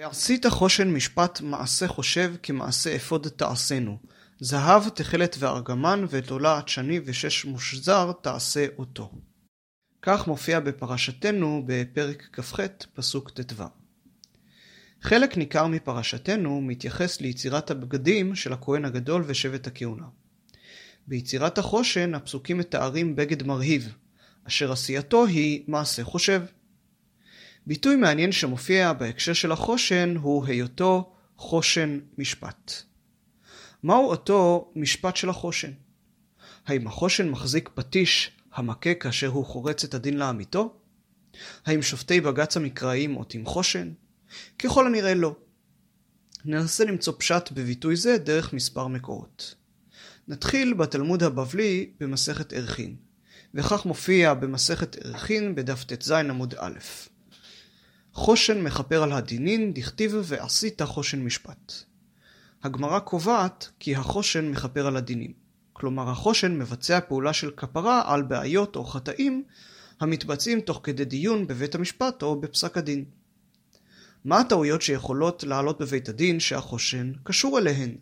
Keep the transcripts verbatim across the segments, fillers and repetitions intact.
עשית חושן משפט מעשה חושב כמעשה אפוד תעשנו. זהב תכלת וארגמן ותולעת שני ושש מושזר תעשה אותו. כך מופיע בפרשתנו בפרק כ"ח פסוק ט"ו. חלק ניכר מפרשתנו מתייחס ליצירת הבגדים של הכהן הגדול ושבט הכהונה. ביצירת החושן הפסוקים מתארים בגד מרהיב, אשר עשייתו היא מעשה חושב. ביטוי מעניין שמופיע בהקשר של החושן הוא היותו חושן משפט. מהו אותו משפט של החושן? האם החושן מחזיק פטיש המכה כאשר הוא חורץ את הדין לאמיתו? האם שופטי בג"ץ המקראיים עוטים חושן? ככל הנראה לא. ננסה למצוא פשט בביטוי זה דרך מספר מקורות. נתחיל בתלמוד הבבלי במסכת ערכין, וכך מופיע במסכת ערכין בדף ט"ז עמוד א'. חושן מכפר על הדינין דכתיב ועשית חושן משפט. הגמרא קובעת כי החושן מכפר על הדינים. כלומר החושן מבצע פעולה של כפרה על בעיות או חטאים המתבצעים תוך כדי דיון בבית המשפט או בפסק הדין. מה הטעויות שיכולות לעלות בבית הדין שהחושן קשור אליהן?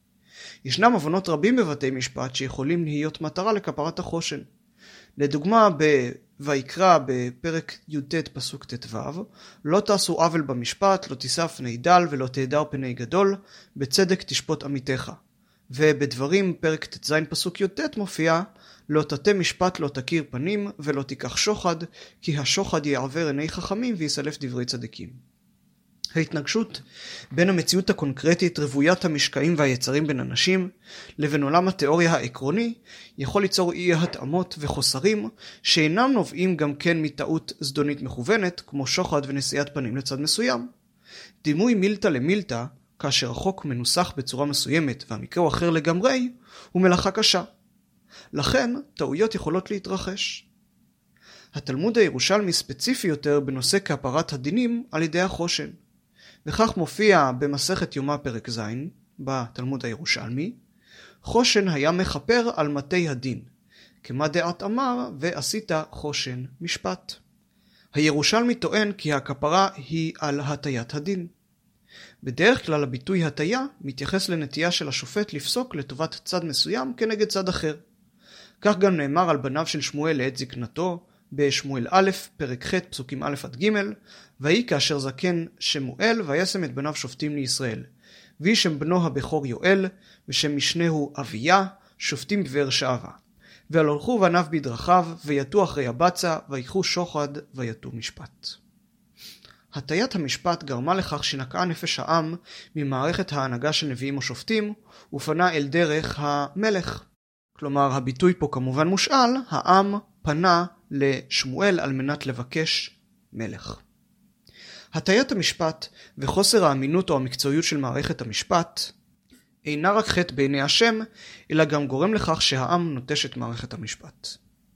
ישנם עוונות רבים בבתי משפט שיכולים להיות מטרה לכפרת החושן. לדוגמה, בויקרא בפרק י"ט פסוק ט"ו, לא תעשו עוול במשפט, לא תישא פני דל ולא תהדר פני גדול, בצדק תשפוט עמיתך. ובדברים פרק ט"ז פסוק י"ט מופיע, לא תטה משפט לא תכיר פנים ולא תיקח שוחד, כי השוחד יעוור עיני חכמים ויסלף דברי צדיקים. ההתנגשות בין המציאות הקונקרטית רוויית המשקעים והיצרים בין אנשים לבין עולם התיאוריה העקרוני יכול ליצור אי התאמות וחוסרים שאינם נובעים גם כן מטעות זדונית מכוונת כמו שוחד ונשיאת פנים לצד מסוים. דימוי מילתא למילתא כאשר החוק מנוסח בצורה מסוימת והמקרה הוא אחר לגמרי הוא מלאכה קשה. לכן טעויות יכולות להתרחש. התלמוד הירושלמי ספציפי יותר בנושא כפרת הדינים על ידי החושן. וכך מופיע במסכת יומא פרק ז' בתלמוד הירושלמי, חושן היה מכפר על מתי הדין, כמה דעת אמר ועשית חושן משפט. הירושלמי טוען כי הכפרה היא על הטיית הדין. בדרך כלל הביטוי הטיה מתייחס לנטייה של השופט לפסוק לטובת צד מסוים כנגד צד אחר. כך גם נאמר על בניו של שמואל לעת זקנתו, בשמואל א', פרק ח', פסוקים א' עד ג', ויהי כאשר זקן שמואל, וישם את בניו שופטים לישראל. ויהי שם בנו הבכור יואל, ושם משנהו אביה, שופטים בבאר שבע. והלכו בניו בדרכיו, ויתו אחרי הבצע, ויקחו שוחד, ויתו משפט. הטיית המשפט גרמה לכך שנקעה נפש העם ממערכת ההנהגה של נביאים או שופטים, ופנה אל דרך המלך. כלומר, הביטוי פה כמובן מושאל, העם פנה לשמואל על מנת לבקש מלך. הטיית המשפט וחוסר האמינות או המקצועיות של מערכת המשפט אינה רק חטא בעיני השם, אלא גם גורם לכך שהעם נוטש את מערכת המשפט.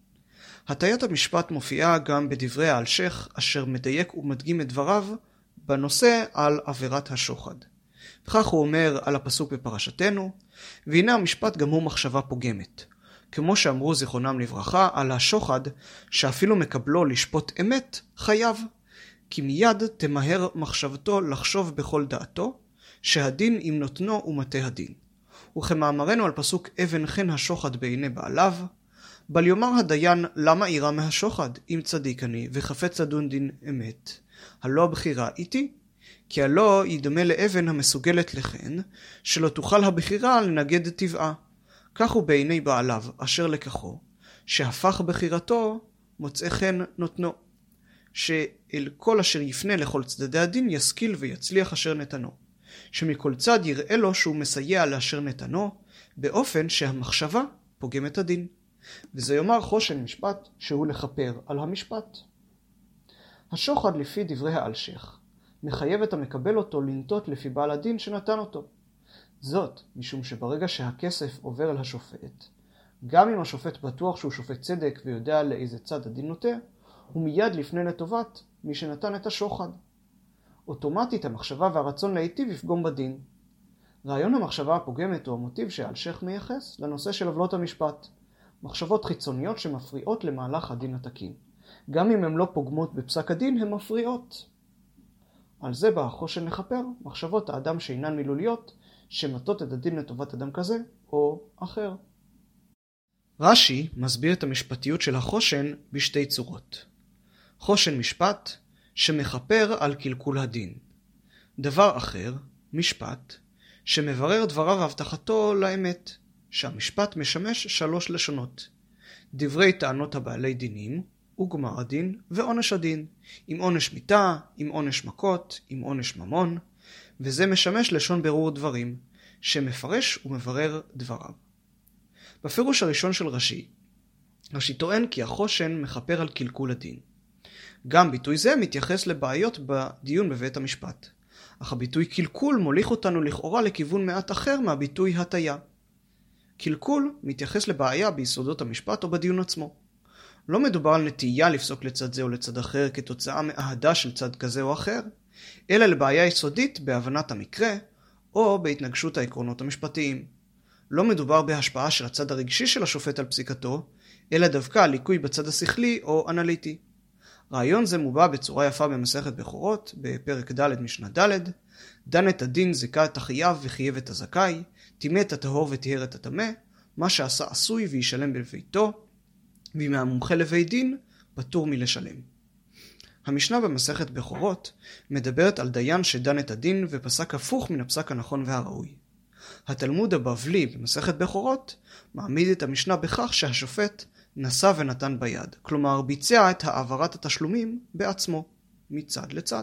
הטיית המשפט מופיעה גם בדברי האלשך, אשר מדייק ומדגים את דבריו בנושא על עבירת השוחד. וכך הוא אומר על הפסוק בפרשתנו, והנה המשפט גם הוא מחשבה פוגמת. כמו שאמרו זיכרונם לברכה על השוחד, שאפילו מקבלו לשפוט אמת, חייב. כי מיד תמהר מחשבתו לחשוב בכל דעתו, שהדין אם נותנו ומטה הדין. וכמאמרנו על פסוק אבן חן השוחד בעיני בעליו, בל יאמר הדיין למה אירע מהשוחד, אם צדיק אני וחפץ לדון דין אמת. הלא הבחירה איתי, כי הלא ידמה לאבן המסוגלת לכן, שלא תוכל הבחירה לנגד טבעה. כך הוא בעיני בעליו, אשר לקחו, שהפך בחירתו מוצא חן נותנו, שאל כל אשר יפנה לכל צדדי הדין ישכיל ויצליח אשר נתנו, שמכל צד יראה לו שהוא מסייע לאשר נתנו, באופן שהמחשבה פוגם את הדין. וזה יאמר חושן משפט שהוא לכפר על המשפט. השוחד לפי דברי האלשך, מחייב את המקבל אותו לנטות לפי בעל הדין שנתן אותו. זאת משום שברגע שהכסף עובר אל השופט, גם אם השופט בטוח שהוא שופט צדק ויודע לאיזה צד הדין נוטה, הוא מיד לפני לטובת מי שנתן את השוחד. אוטומטית המחשבה והרצון להיטיב יפגום בדין. רעיון המחשבה הפוגמת הוא המוטיב שהאלשך מייחס לנושא של עוולות המשפט. מחשבות חיצוניות שמפריעות למהלך הדין התקין. גם אם הן לא פוגמות בפסק הדין, הן מפריעות. על זה בא החושן לכפר מחשבות האדם שאינן מילוליות, שמטות את הדין לטובת אדם כזה או אחר. רש"י מסביר את המשפטיות של החושן בשתי צורות. חושן משפט שמכפר על קלקול הדין. דבר אחר, משפט, שמברר דבריו והבטחתו לאמת, שהמשפט משמש שלוש לשונות. דברי טענות הבעלי דינים, וגמר הדין ועונש הדין, עם עונש מיתה, עם עונש מכות, עם עונש ממון, וזה משמש לשון ברור דברים, שמפרש ומברר דבריו. בפירוש הראשון של רש"י, רש"י טוען כי החושן מכפר על קלקול הדין. גם ביטוי זה מתייחס לבעיות בדיון בבית המשפט, אך הביטוי קלקול מוליך אותנו לכאורה לכיוון מעט אחר מהביטוי הטיה. קלקול מתייחס לבעיה ביסודות המשפט או בדיון עצמו. לא מדובר על נטייה לפסוק לצד זה או לצד אחר כתוצאה מאהדה של צד כזה או אחר, אלא לבעיה יסודית בהבנת המקרה או בהתנגשות העקרונות המשפטיים. לא מדובר בהשפעה של הצד הרגשי של השופט על פסיקתו, אלא דווקא על ליקוי בצד השכלי או אנליטי. רעיון זה מובא בצורה יפה במסכת בכורות, בפרק ד' משנה ד', דן את הדין זיכה את החייב וחייב את הזכאי, טימא את הטהור וטיהר את הטמא, מה שעשה עשוי וישלם בביתו, ואם המומחה לבית דין, פטור מלשלם. המשנה במסכת בכורות מדברת על דיין שדן את הדין ופסק הפוך מן הפסק הנכון והראוי. התלמוד הבבלי במסכת בכורות מעמיד את המשנה בכך שהשופט נשא ונתן ביד, כלומר ביצע את העברת התשלומים בעצמו, מצד לצד.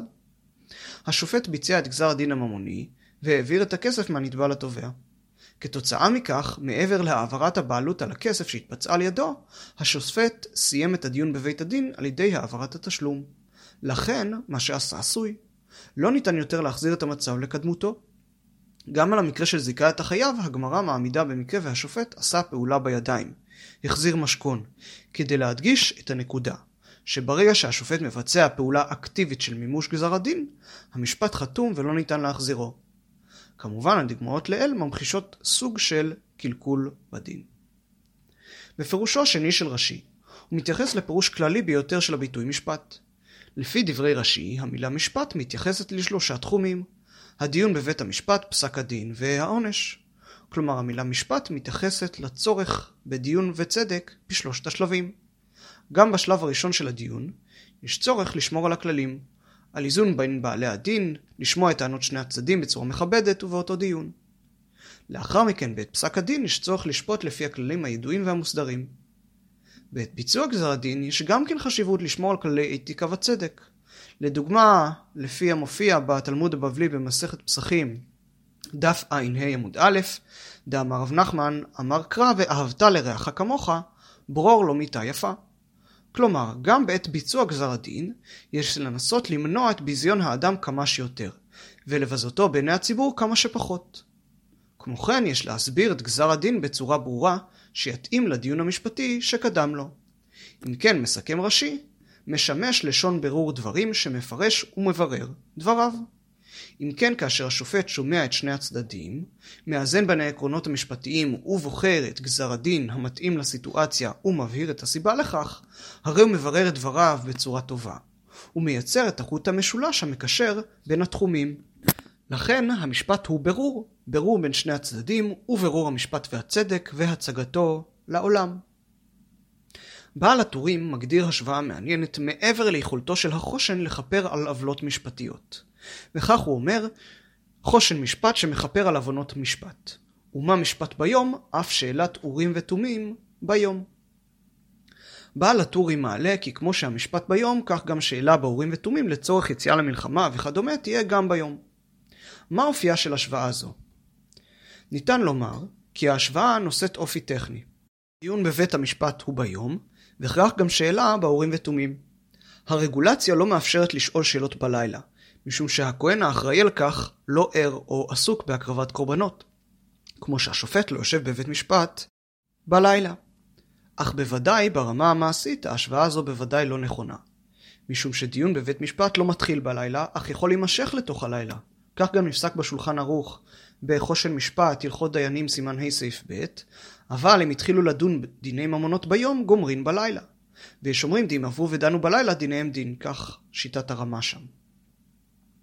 השופט ביצע את גזר הדין הממוני והעביר את הכסף מהנתבע לתובע. כתוצאה מכך, מעבר להעברת הבעלות על הכסף שהתבצעה על ידו, השופט סיים את הדיון בבית הדין על ידי העברת התשלום. לכן, מה שעשה עשוי, לא ניתן יותר להחזיר את המצב לקדמותו. גם על המקרה של זיכה את החייב, הגמרא מעמידה במקרה והשופט עשה פעולה בידיים, החזיר משכון, כדי להדגיש את הנקודה, שברגע שהשופט מבצע פעולה אקטיבית של מימוש גזר הדין, המשפט חתום ולא ניתן להחזירו. כמובן, הדוגמאות לאל ממחישות סוג של קלקול בדין. בפירושו השני של רש"י, הוא מתייחס לפירוש כללי ביותר של הביטוי משפט. לפי דברי רש"י, המילה משפט מתייחסת לשלושה תחומים: הדיון בבית המשפט, פסק הדין והעונש. כלומר, המילה משפט מתייחסת לצורך בדיון וצדק בשלושת השלבים. גם בשלב הראשון של הדיון, יש צורך לשמור על הכללים, על איזון בין בעלי הדין, לשמוע את טענות שני הצדדים בצורה מכבדת ובאותו דיון. לאחר מכן, בעת פסק הדין, יש צורך לשפוט לפי הכללים הידועים והמוסדרים. בעת ביצוע גזר הדין, יש גם כן חשיבות לשמור על כללי אתיקה וצדק. לדוגמה, לפי המופיע בתלמוד הבבלי במסכת פסחים, דף ע"ה עמוד א', דאמר רב נחמן, אמר קרא ואהבת לרעך כמוך, ברור לו מיתה יפה. כלומר, גם בעת ביצוע גזר הדין, יש לנסות למנוע את ביזיון האדם כמה שיותר, ולבזותו בעיני הציבור כמה שפחות. כמו כן, יש להסביר את גזר הדין בצורה ברורה, שיתאים לדיון המשפטי שקדם לו. אם כן, מסכם רש"י, משמש לשון ברור דברים שמפרש ומברר דבריו. אם כן, כאשר השופט שומע את שני הצדדים, מאזן בין העקרונות המשפטיים ובוחר את גזר הדין המתאים לסיטואציה ומבהיר את הסיבה לכך, הרי הוא מברר את דבריו בצורה טובה. הוא מייצר את החוט המשולש המקשר בין התחומים. לכן המשפט הוא ברור, ברור בין שני הצדדים וברור המשפט והצדק והצגתו לעולם. בעל הטורים מגדיר השוואה מעניינת מעבר ליכולתו של החושן לכפר על עוולות משפטיות. וכך הוא אומר, חושן משפט שמכפר על עוונות משפט. ומה משפט ביום? אף שאלת אורים ותומים ביום. בעל הטורים מעלה כי כמו שהמשפט ביום, כך גם שאלה באורים ותומים לצורך יציאה למלחמה וכדומה תהיה גם ביום. מה אופייה של השוואה זו? ניתן לומר כי ההשוואה נושאת אופי טכני. דיון בבית המשפט הוא ביום, וכך גם שאלה באורים ותומים. הרגולציה לא מאפשרת לשאול שאלות בלילה, משום שהכהן האחראי על כך לא ער או עסוק בהקרבת קורבנות, כמו שהשופט לא יושב בבית משפט בלילה. אך בוודאי ברמה המעשית ההשוואה הזו בוודאי לא נכונה, משום שדיון בבית משפט לא מתחיל בלילה, אך יכול להימשך לתוך הלילה. כך גם נפסק בשולחן ערוך בחושן משפט, הלכות דיינים סימן ה' סעיף ב', אבל אם התחילו לדון דיני ממונות ביום, גומרים בלילה. ויש אומרים, דין עברו ודנו בלילה, דיניהם דין, כך שיטת הרמה שם.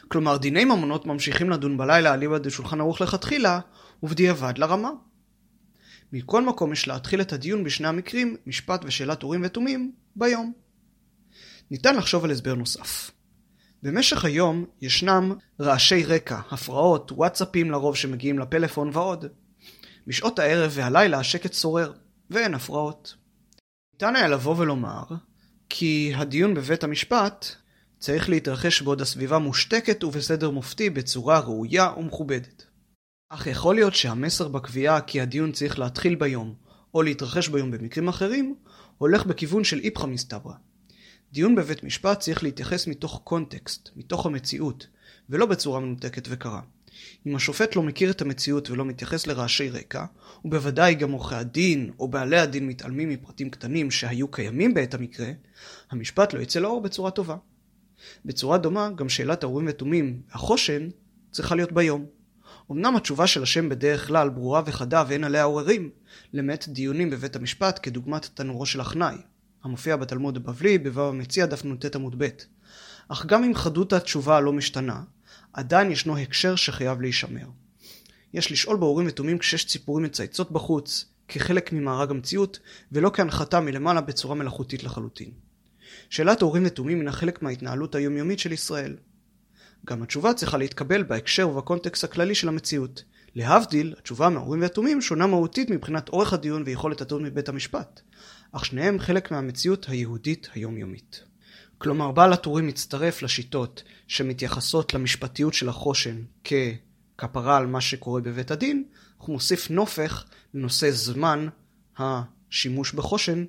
כלומר, דיני ממונות ממשיכים לדון בלילה אליבא דשולחן ערוך לכתחילה, ובדיעבד לרמה. מכל מקום יש להתחיל את הדיון בשני המקרים, משפט ושאלת אורים ותומים, ביום. ניתן לחשוב על הסבר נוסף. במשך היום ישנם רעשי רקע, הפרעות, וואטסאפים לרוב שמגיעים לפלאפון ועוד. בשעות הערב והלילה השקט שורר, ואין הפרעות. ניתן היה לבוא ולומר, כי הדיון בבית המשפט צריך להתרחש בעוד הסביבה מושתקת ובסדר מופתי בצורה ראויה ומכובדת. אך יכול להיות שהמסר בקביעה כי הדיון צריך להתחיל ביום, או להתרחש ביום במקרים אחרים, הולך בכיוון של איפכא מסתברא. דיון בבית משפט צריך להתייחס מתוך קונטקסט, מתוך המציאות, ולא בצורה מנותקת וקרה. אם השופט לא מכיר את המציאות ולא מתייחס לרעשי רקע, ובוודאי גם עורכי הדין או בעלי הדין מתעלמים מפרטים קטנים שהיו קיימים בעת המקרה, המשפט לא יצא לאור בצורה טובה. בצורה דומה, גם שאלת האורים ותומים, החושן, צריכה להיות ביום. אמנם התשובה של השם בדרך כלל ברורה וחדה ואין עליה עוררים, למעט דיונים בבית המשפט כדוגמת תנורו של אחנאי, המופיע בתלמוד הבבלי בבבא המציעא דף נ"ט עמוד ב'. אך גם אם חדות התשובה לא משתנה, עדיין ישנו הקשר שחייב להישמר. יש לשאול באורים ותומים כשש ציפורים מצייצות בחוץ, כחלק ממארג המציאות, ולא כהנחתה מלמעלה בצורה מלאכותית לחלוטין. שאלת האורים ותומים הינה חלק מההתנהלות היומיומית של ישראל. גם התשובה צריכה להתקבל בהקשר ובקונטקסט הכללי של המציאות. להבדיל, התשובה מהאורים והתומים שונה מהותית מבחינת אורך הדיון ויכולת הטעון מבית המשפט, אך שניהם חלק מהמציאות היהודית היומיומית. כלומר, בעל הטורים מצטרף לשיטות שמתייחסות למשפטיות של החושן ככפרה על מה שקורה בבית הדין, הוא מוסיף נופך לנושא זמן השימוש בחושן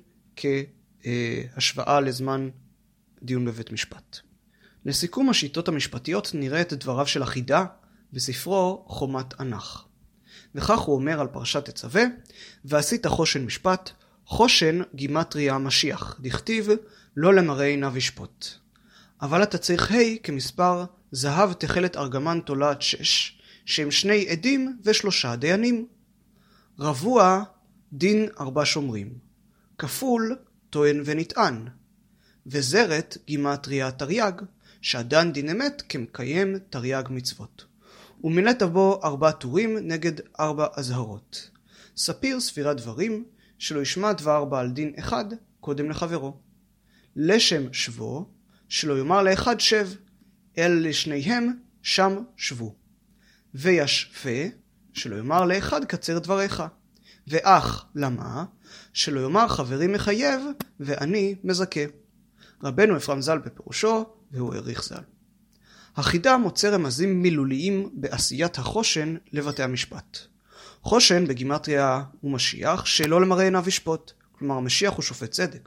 כהשוואה לזמן דיון בבית משפט. לסיכום השיטות המשפטיות נראה את דבריו של החידה בספרו חומת ענך. וכך הוא אומר על פרשת תצווה, ועשית חושן משפט, חושן גימטריה משיח, דכתיב לא למראה עיניו ישפוט. אבל אתה צריך ה' כמספר זהב תכלת ארגמן תולעת שש, שהם שני עדים ושלושה דיינים. רבוע דין ארבע שומרים, כפול טוען ונטען, וזרת גימטריה תרי"ג, שעדן דין אמת כמקיים תרי"ג מצוות. ומילאת בו ארבע טורים נגד ארבע אזהרות. ספיר ספירת דברים, שלא ישמע דבר בעל דין אחד קודם לחברו. לשם שבו, שלא יאמר לאחד שב, אלא לשניהם שם שבו. וישפה, שלא יאמר לאחד קצר דבריך. ואח למה, שלא יאמר חברי מחייב ואני מזכה. רבנו אפרים ז"ל בפירושו, והוא העריך ז"ל. החידה מוצא רמזים מילוליים בעשיית החושן לבתי המשפט. חושן בגימטריה הוא משיח שלא למראה עיניו ישפוט, כלומר המשיח הוא שופט צדק.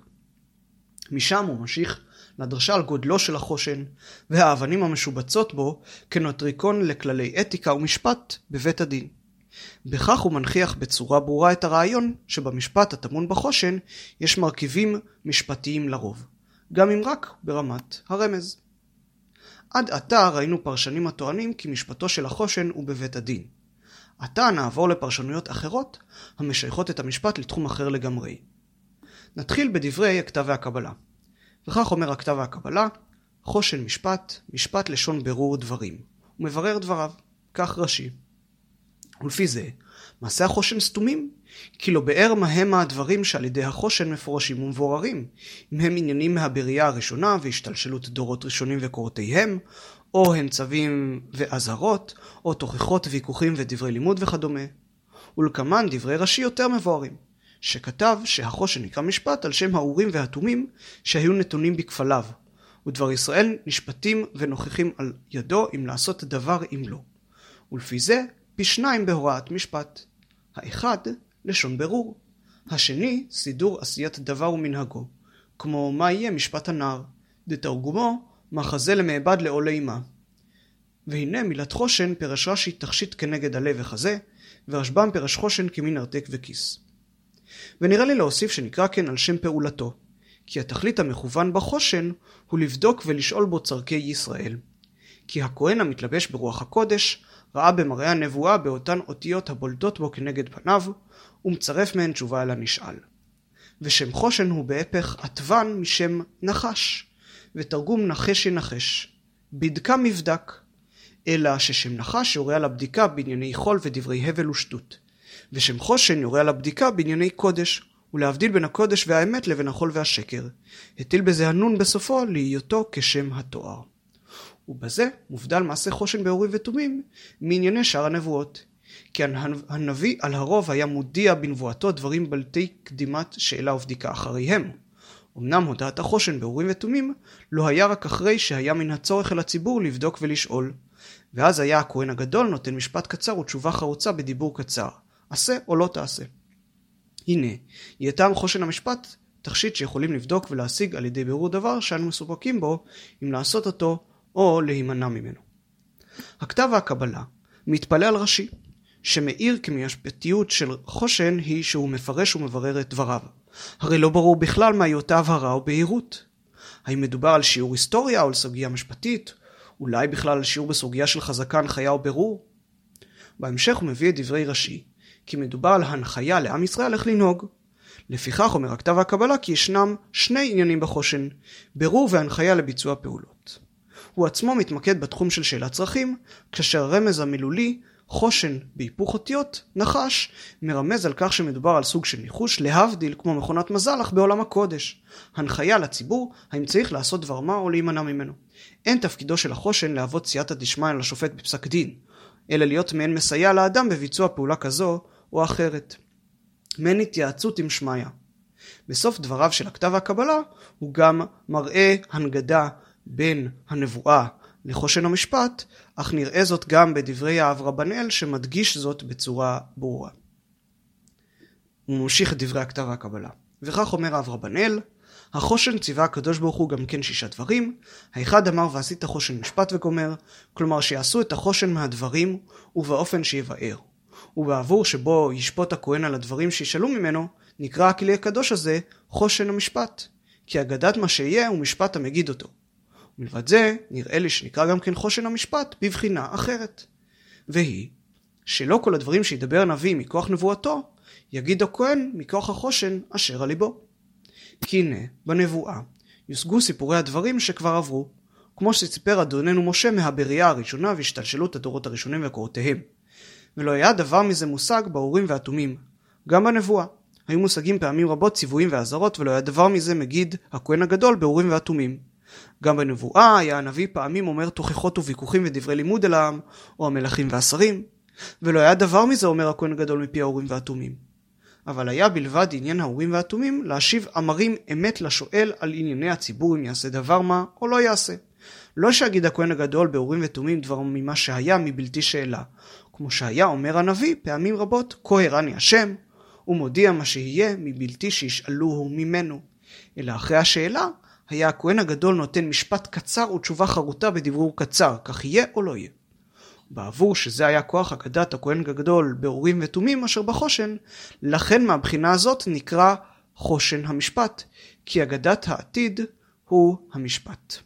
משם הוא ממשיך לדרשה על גודלו של החושן והאבנים המשובצות בו כנוטריקון לכללי אתיקה ומשפט בבית הדין. בכך הוא מנחיח בצורה ברורה את הרעיון שבמשפט הטמון בחושן יש מרכיבים משפטיים לרוב, גם אם רק ברמת הרמז. עד עתה ראינו פרשנים הטוענים כי משפטו של החושן הוא בבית הדין. עתה נעבור לפרשנויות אחרות המשייכות את המשפט לתחום אחר לגמרי. נתחיל בדברי הכתב והקבלה. וכך אומר הכתב והקבלה, חושן משפט, משפט לשון ברור דברים. הוא מברר דבריו, כך רש"י. ולפי זה, מעשה החושן סתומים, כי לא באר מהם הדברים שעל ידי החושן מפורשים ומבוררים, אם הם עניינים מהבריאה הראשונה והשתלשלות דורות ראשונים וקורותיהם, או הם צווים ואזהרות, או תוכחות ויכוחים ודברי לימוד וכדומה. ולכמן דברי רש"י יותר מבוארים, שכתב שהחושן נקרא משפט על שם האורים והתומים שהיו נתונים בכפליו, ודבר ישראל נשפטים ונוכחים על ידו אם לעשות דבר אם לא. ולפי זה פי שניים בהוראת משפט. האחד לשון ברור, השני סידור עשיית דבר ומנהגו, כמו מה יהיה משפט הנער, דתרגומו מחזה למעבד לעולה אימה. והנה מילת חושן פרש רש"י תכשיט כנגד הלב וחזה, ורשב"ם פרש חושן כמין ארתק וכיס. ונראה לי להוסיף שנקרא כן על שם פעולתו, כי התכלית המכוון בחושן הוא לבדוק ולשאול בו צרכי ישראל. כי הכהן המתלבש ברוח הקודש ראה במראה הנבואה באותן אותיות הבולטות בו כנגד פניו, ומצרף מהן תשובה אל הנשאל. ושם חושן הוא בהפך עטוון משם נחש, ותרגום נחש ינחש, בדקה מבדק, אלא ששם נחש יורה על הבדיקה בענייני חול ודברי הבל ושטות, ושם חושן יורה על הבדיקה בענייני קודש, ולהבדיל בין הקודש והאמת לבין החול והשקר. הטיל בזה הנון בסופו להיותו כשם התואר. ובזה מובדל מעשה חושן באורים ותומים מענייני שאר הנבואות. כי הנביא על הרוב היה מודיע בנבואתו דברים בלתי קדימת שאלה ובדיקה אחריהם. אמנם הודעת החושן באורים ותומים לא היה רק אחרי שהיה מן הצורך אל הציבור לבדוק ולשאול. ואז היה הכהן הגדול נותן משפט קצר ותשובה חרוצה בדיבור קצר. עשה או לא תעשה. הנה, יהיה טעם חושן המשפט תכשיט שיכולים לבדוק ולהשיג על ידי בירור דבר שאנו מסופקים בו אם לעשות אותו או להימנע ממנו. הכתב והקבלה מתפלא על רש"י, שמאיר כי מהמשפטיות של חושן היא שהוא מפרש ומברר את דבריו. הרי לא ברור בכלל מהי אותה הבהרה או בהירות. האם מדובר על שיעור היסטוריה או על סוגיה משפטית? אולי בכלל על שיעור בסוגיה של חזקה, הנחיה או ברור? בהמשך הוא מביא את דברי רש"י, כי מדובר על הנחיה לעם ישראל איך לנהוג. לפיכך אומר הכתב והקבלה כי ישנם שני עניינים בחושן, ברור והנחיה לביצוע פעולות. הוא עצמו מתמקד בתחום של שאלת צרכים, כאשר הרמז המילולי, חושן בהיפוך אותיות, נחש, מרמז על כך שמדובר על סוג של ניחוש, להבדיל כמו מכונת מזל אך בעולם הקודש. הנחיה לציבור, האם צריך לעשות דבר מה או להימנע ממנו. אין תפקידו של החושן להוות סייעתא דשמיא לשופט בפסק דין, אלא להיות מעין מסייע לאדם בביצוע פעולה כזו או אחרת. מעין התייעצות עם שמיא. בסוף דבריו של הכתב והקבלה הוא גם מראה הנגדה בין הנבואה לחושן המשפט, אך נראה זאת גם בדברי האברבנאל שמדגיש זאת בצורה ברורה. הוא ממשיך את דברי הכתב והקבלה. וכך אומר האברבנאל, החושן ציווה הקדוש ברוך הוא גם כן שישה דברים. האחד אמר ועשית חושן משפט וגומר, כלומר שיעשו את החושן מהדברים ובאופן שיבאר. ובעבור שבו ישפוט הכהן על הדברים שישאלו ממנו, נקרא הכלי הקדוש הזה חושן המשפט, כי אגדת מה שיהיה הוא משפט המגיד אותו. מלבד זה, נראה לי שנקרא גם כן חושן המשפט בבחינה אחרת. והיא, שלא כל הדברים שידבר הנביא מכוח נבואתו, יגיד הכהן מכוח החושן אשר על ליבו. כי הנה, בנבואה, יושגו סיפורי הדברים שכבר עברו, כמו שסיפר אדוננו משה מהבריאה הראשונה והשתלשלות הדורות הראשונים וקורותיהם. ולא היה דבר מזה מושג באורים והתומים. גם בנבואה, היו מושגים פעמים רבות ציוויים והזרות, ולא היה דבר מזה מגיד הכהן הגדול באורים והתומים. גם בנבואה היה הנביא פעמים אומר תוכחות וויכוחים ודברי לימוד אל העם, או המלכים והשרים, ולא היה דבר מזה אומר הכהן הגדול מפי האורים והתומים. אבל היה בלבד עניין האורים והתומים להשיב אמרים אמת לשואל על ענייני הציבור אם יעשה דבר מה או לא יעשה. לא שיגיד הכהן הגדול באורים ותומים דבר ממה שהיה מבלתי שאלה, כמו שהיה אומר הנביא פעמים רבות כה הרני השם, ומודיע מה שיהיה מבלתי שישאלוהו ממנו. אלא אחרי השאלה היה הכהן הגדול נותן משפט קצר ותשובה חרוטה בדברור קצר, כך יהיה או לא יהיה. בעבור שזה היה כוח אגדת הכהן הגדול באורים ותומים אשר בחושן, לכן מהבחינה הזאת נקרא חושן המשפט, כי אגדת העתיד הוא המשפט.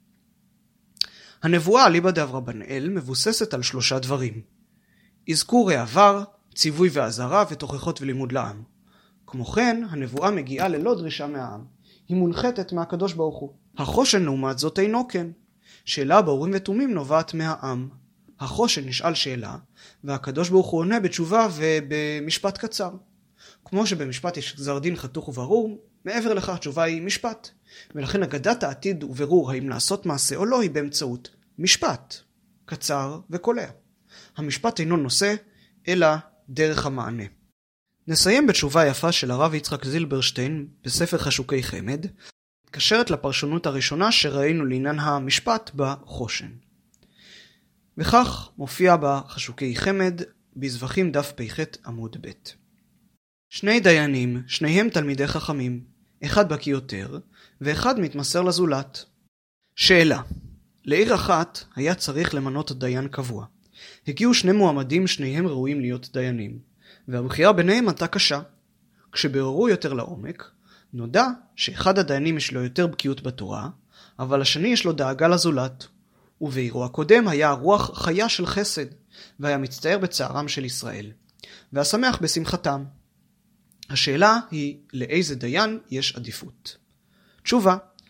הנבואה אליבא דאברבנאל מבוססת על שלושה דברים: אזכור העבר, ציווי ואזהרה ותוכחות ולימוד לעם. כמו כן, הנבואה מגיעה ללא דרישה מהעם, היא מונחתת מהקדוש ברוך הוא. החושן לעומת זאת אינו כן. שאלה באורים ותומים נובעת מהעם. החושן נשאל שאלה, והקדוש ברוך הוא עונה בתשובה ובמשפט קצר. כמו שבמשפט יש גזר דין חתוך וברור, מעבר לכך התשובה היא משפט. ולכן אגדת העתיד וברור האם לעשות מעשה או לא היא באמצעות משפט, קצר וקולע. המשפט אינו נושא, אלא דרך המענה. נסיים בתשובה יפה של הרב יצחק זילברשטיין בספר חשוקי חמד, מתקשרת לפרשנות הראשונה שראינו לעניין המשפט בחושן. וכך מופיע בחשוקי חמד בזבחים דף פ"ח עמוד ב'. שני דיינים, שניהם תלמידי חכמים, אחד בקיא יותר ואחד מתמסר לזולת. שאלה: לעיר אחת היה צריך למנות דיין קבוע. הגיעו שני מועמדים, שניהם ראויים להיות דיינים, והבחירה ביניהם הייתה קשה. כשבררו יותר לעומק, נודע שאחד הדיינים יש לו יותר בקיאות בתורה, אבל השני יש לו דאגה לזולת. ובעירו הקודם היה רוח חיה של חסד, והיה מצטער בצערם של ישראל, והשמח בשמחתם. השאלה היא לאיזה דיין יש עדיפות. תשובה: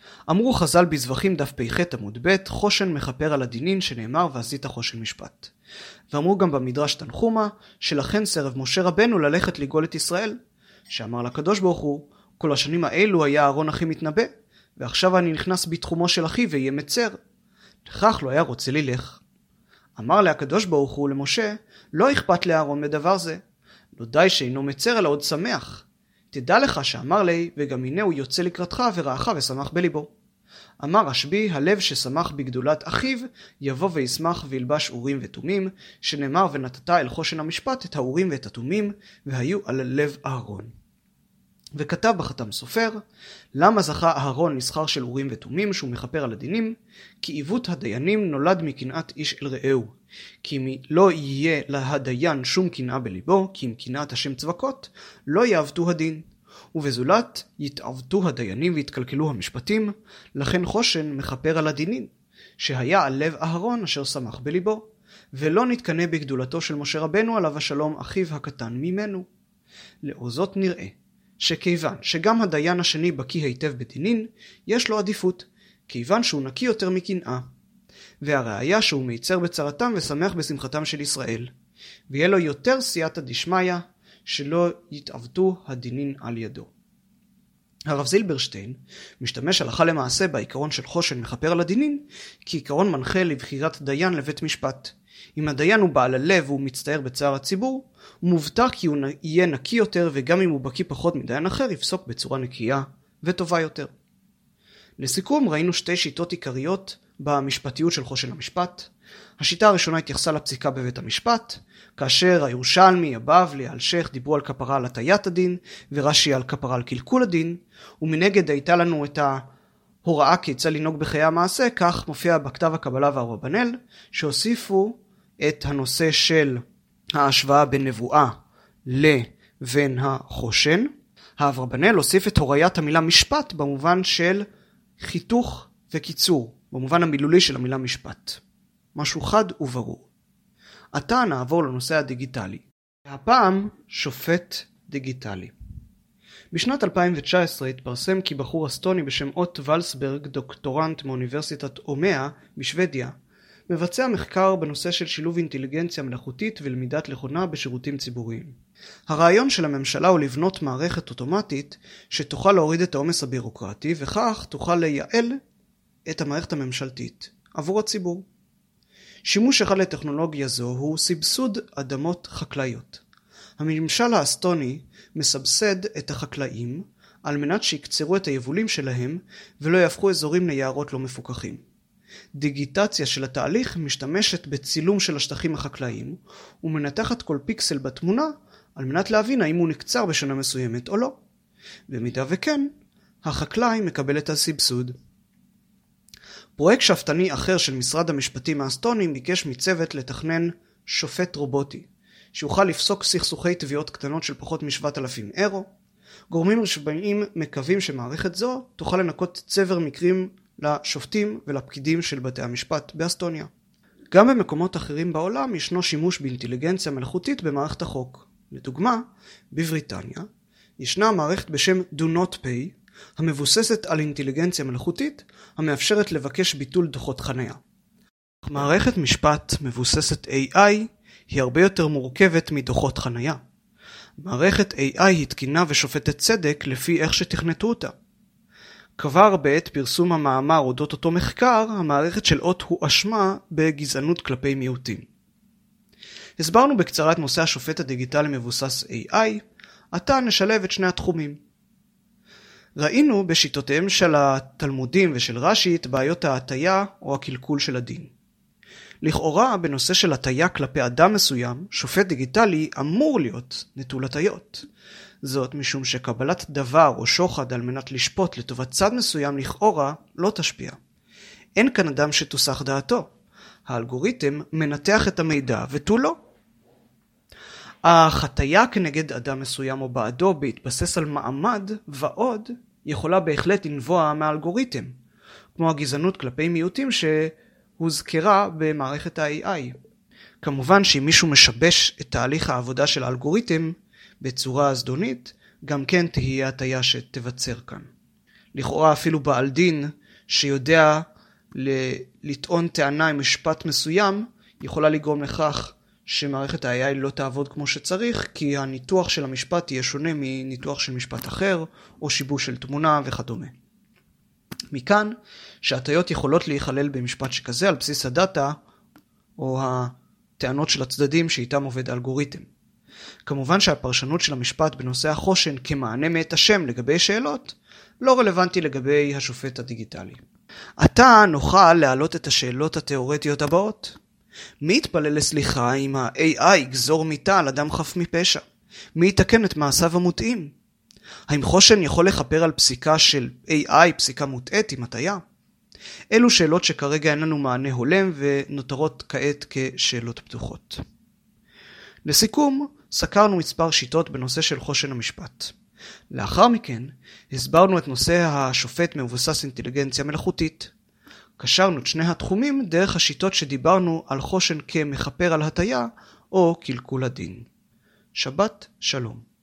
אמרו חז"ל בזבחים דף פ"ח עמוד ב', חושן מכפר על הדינין שנאמר ועשית חושן משפט. ואמרו גם במדרש תנחומה, שלכן סרב משה רבנו ללכת לגאול את ישראל, שאמר לקדוש ברוך הוא, כל השנים האלו היה אהרון אחי מתנבא, ועכשיו אני נכנס בתחומו של אחי ויהיה מצר. לכך לא היה רוצה ללך. אמר לה הקדוש ברוך הוא למשה, לא אכפת לאהרון בדבר זה. לא די שאינו מצר אלא עוד שמח. תדע לך שאמר לי, וגם הנה הוא יוצא לקראתך ורעך ושמח בליבו. אמר רשב"י, הלב ששמח בגדולת אחיו, יבוא וישמח וילבש אורים ותומים, שנאמר ונתת אל חושן המשפט את האורים ואת התומים, והיו על לב אהרון. וכתב בחתם סופר, למה זכה אהרון לשכר של אורים ותומים שהוא מכפר על הדינים? כי עיוות הדיינים נולד מקנאת איש אל רעהו. כי אם לא יהיה להדיין שום קנאה בליבו, כי אם קנאת השם צבקות, לא יעבטו הדין. ובזולת יתעוותו הדיינים והתקלקלו המשפטים, לכן חושן מכפר על הדינים, שהיה על לב אהרון אשר שמח בליבו, ולא נתקנא בגדולתו של משה רבנו עליו השלום אחיו הקטן ממנו. לאור זאת נראה, שכיוון שגם הדיין השני בקיא היטב בדינין, יש לו עדיפות, כיוון שהוא נקי יותר מקנאה. והראיה שהוא מייצר בצרתם ושמח בשמחתם של ישראל, ויהיה לו יותר סייעתא דשמיא, שלא יתעוותו הדינין על ידו. הרב זילברשטיין משתמש הלכה למעשה בעיקרון של חושן מכפר על הדינין, כעיקרון מנחה לבחירת דיין לבית משפט. אם הדיין הוא בעל הלב והוא מצטער בצער הציבור, הוא מובטח כי הוא יהיה נקי יותר, וגם אם הוא בקיא פחות מדיין אחר, יפסוק בצורה נקייה וטובה יותר. לסיכום, ראינו שתי שיטות עיקריות במשפטיות של חושן המשפט. השיטה הראשונה התייחסה לפסיקה בבית המשפט, כאשר הירושלמי, הבבלי, האלשיך דיברו על כפרה על הטיית הדין, ורש"י על כפרה על קלקול הדין, ומנגד הייתה לנו את ההוראה כיצד לנהוג בחיי המעשה, כך מופיע בכתב הקבלה והאברבנאל, שהוסיפו את הנושא של ההשוואה בין נבואה לבין החושן. האברבנאל הוסיף את הוריית המילה משפט במובן של חיתוך וקיצור, במובן המילולי של המילה משפט. משהו חד וברור. עתה נעבור לנושא הדיגיטלי. הפעם שופט דיגיטלי. בשנת אלפיים תשע עשרה התפרסם כי בחור אסטוני בשם אוט ולסברג, דוקטורנט מאוניברסיטת אומאה בשוודיה, מבצע מחקר בנושא של שילוב אינטליגנציה מלאכותית ולמידת לכונה בשירותים ציבוריים. הרעיון של הממשלה הוא לבנות מערכת אוטומטית שתוכל להוריד את העומס הבירוקרטי, וכך תוכל לייעל את המערכת הממשלתית עבור הציבור. שימוש אחד לטכנולוגיה זו הוא סבסוד אדמות חקלאיות. הממשל האסטוני מסבסד את החקלאים על מנת שיקצרו את היבולים שלהם ולא יהפכו אזורים ליערות לא מפוקחים. דיגיטציה של התהליך משתמשת בצילום של השטחים החקלאיים ומנתחת כל פיקסל בתמונה על מנת להבין האם הוא נקצר בשנה מסוימת או לא. במידה וכן, החקלאי מקבל את הסבסוד. פרויקט שפטני אחר של משרד המשפטים האסטוני ביקש מצוות לתכנן שופט רובוטי, שיוכל לפסוק סכסוכי תביעות קטנות של פחות מ-שבעת אלפים אירו. גורמים רשמיים מקווים שמערכת זו תוכל לנקות צבר מקרים לשופטים ולפקידים של בתי המשפט באסטוניה. גם במקומות אחרים בעולם ישנו שימוש באינטליגנציה מלאכותית במערכת החוק. לדוגמה, בבריטניה ישנה מערכת בשם Do Not Pay, המבוססת על אינטליגנציה מלאכותית, המאפשרת לבקש ביטול דוחות חניה. מערכת משפט מבוססת איי איי היא הרבה יותר מורכבת מדוחות חניה. מערכת איי איי היא תקינה ושופטת צדק לפי איך שתכנתו אותה. כבר בעת פרסום המאמר אודות אותו מחקר, המערכת של אות הואשמה בגזענות כלפי מיעוטים. הסברנו בקצרה את נושא השופט הדיגיטלי מבוסס איי איי, עתה נשלב את שני התחומים. ראינו בשיטותיהם של התלמודים ושל רש"י את בעיות ההטיה או הקלקול של הדין. לכאורה, בנושא של הטיה כלפי אדם מסוים, שופט דיגיטלי אמור להיות נטול הטיות. זאת משום שקבלת דבר או שוחד על מנת לשפוט לטובת צד מסוים לכאורה לא תשפיע. אין כאן אדם שתוסח דעתו. האלגוריתם מנתח את המידע ותו לא. החטיה כנגד אדם מסוים או בעדו בהתבסס על מעמד ועוד יכולה בהחלט לנבוע מהאלגוריתם, כמו הגזענות כלפי מיעוטים שהוזכרה במערכת ה-איי איי. כמובן שאם מישהו משבש את תהליך העבודה של האלגוריתם בצורה זדונית, גם כן תהיה הטיה שתבצר כאן. לכאורה אפילו בעל דין שיודע לטעון טענה עם משפט מסוים, יכולה לגרום לכך שמערכת ה-איי איי לא תעבוד כמו שצריך, כי הניתוח של המשפט יהיה שונה מניתוח של משפט אחר, או שיבוש של תמונה וכדומה. מכאן שהטיות יכולות להיכלל במשפט שכזה על בסיס הדאטה, או הטענות של הצדדים שאיתם עובד האלגוריתם. כמובן שהפרשנות של המשפט בנושא החושן כמענה מאת השם לגבי שאלות, לא רלוונטי לגבי השופט הדיגיטלי. עתה נוכל להעלות את השאלות התיאורטיות הבאות. מי יתפלל לסליחה אם ה-איי איי יגזור מיתה על אדם חף מפשע? מי יתקן את מעשיו המוטעים? האם חושן יכול לכפר על פסיקה של איי איי, פסיקה מוטעת עם הטיה? אלו שאלות שכרגע אין לנו מענה הולם ונותרות כעת כשאלות פתוחות. לסיכום, סקרנו מספר שיטות בנושא של חושן המשפט. לאחר מכן, הסברנו את נושא השופט מבוסס אינטליגנציה מלאכותית. קשרנו את שני התחומים דרך השיטות שדיברנו על חושן כמחפר על הטיה או קלקול הדין. שבת שלום.